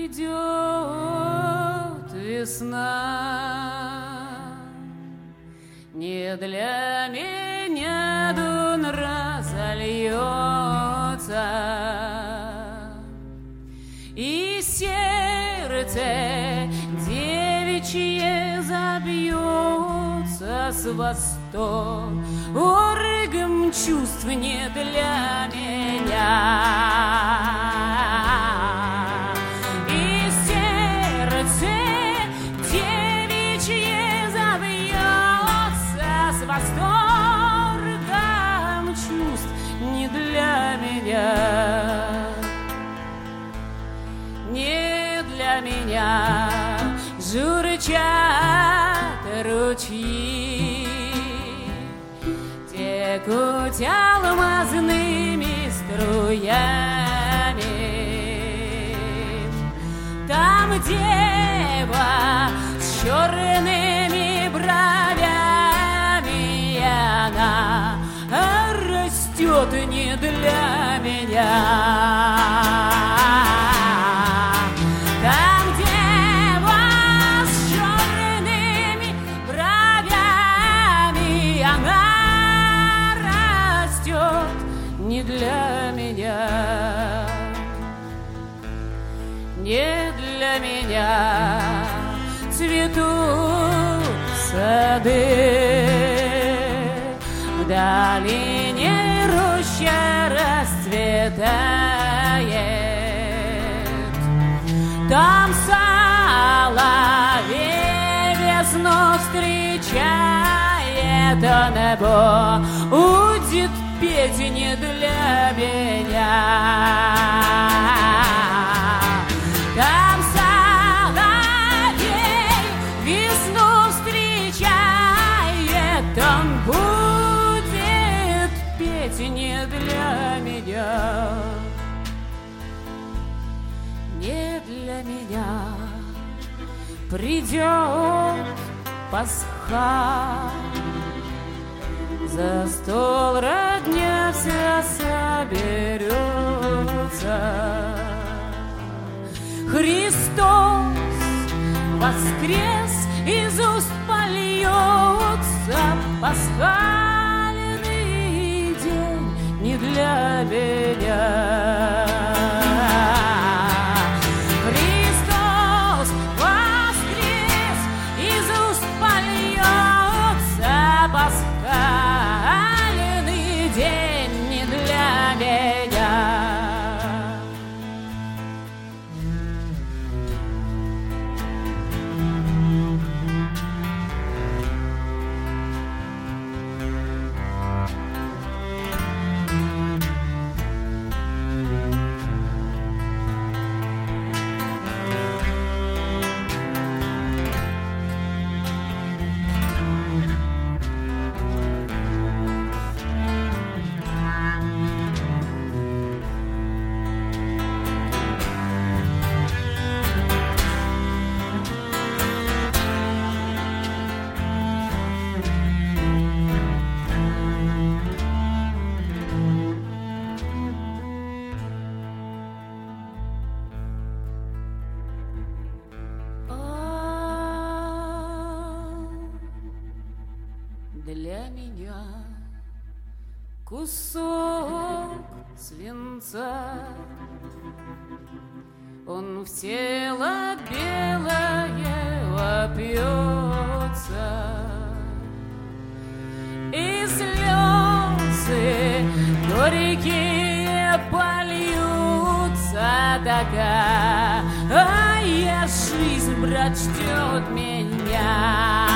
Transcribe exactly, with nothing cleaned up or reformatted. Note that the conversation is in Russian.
придет весна, не для меня дун разольется, и сердце девичье забьется с восторгом чувств не для меня. И сердце девичье забьется с восторгом чувств не для меня. Не для меня журчат ручьи, текут алмазными струями. Там дева с черными бровями, она растет не для меня. Там дева с черными бровями, она растет не для меня. Не для меня цветут сады, в долине роща расцветает. Там соловей весну встречает, а небо будет петь не для меня. Там соловей весну встречает, он будет петь не для меня. Не для меня придет Пасха, за стол родня вся соберется. Христос воскрес, из уст польется пасхальный день не для меня. Христос воскрес, из уст польется пасхальный день не для меня. Для меня кусок свинца, он в тело белое вопьется, и слезы горькие польются, такая жизнь, брат, ждет меня.